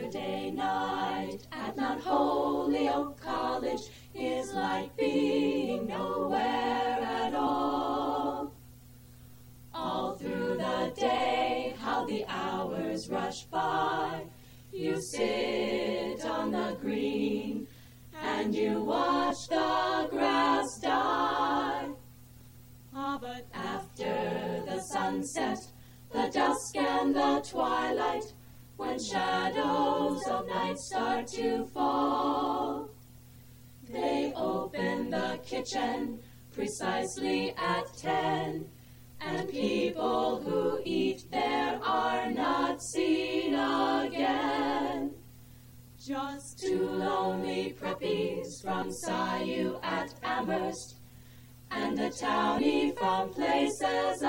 Saturday night at Mount Holyoke College is like being nowhere at all. All through the day, how the hours rush by. You sit on the green and you watch the grass die. But after the sunset, the dusk and the twilight, when shadows of night start to fall, they open the kitchen precisely at 10, and people who eat there are not seen again. Just two lonely preppies from Sayu at Amherst, and a townie from places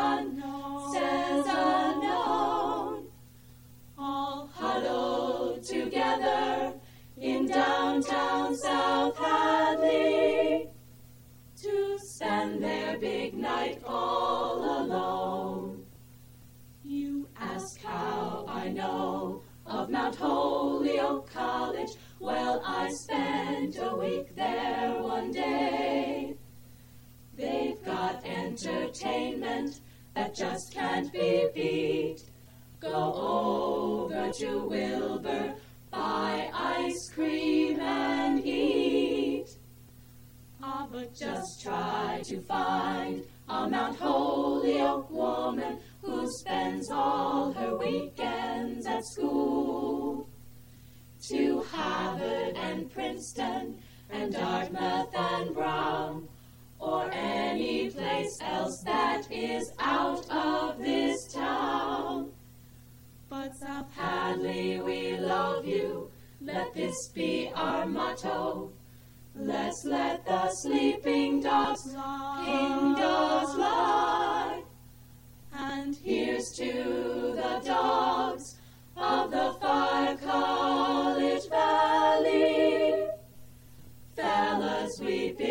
unknown, all huddled together in downtown South Hadley to spend their big night all alone. You ask how I know of Mount Holyoke College. Well, I spent a week there one day. They've got entertainment that just can't be beat. Go over to Wilbur, buy ice cream and eat. But just try to find a Mount Holyoke woman who spends all her weekends at school. To Harvard and Princeton and Dartmouth and Brown, or any place else that is out of this town. But South Hadley, we love you, let this be our motto. Let's let the sleeping dogs lie. And here's to the dogs of the Fire College Valley. Fellas, we've been